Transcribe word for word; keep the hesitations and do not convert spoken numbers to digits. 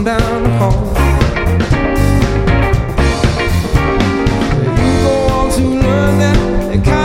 walking down the hall. You go on to learn that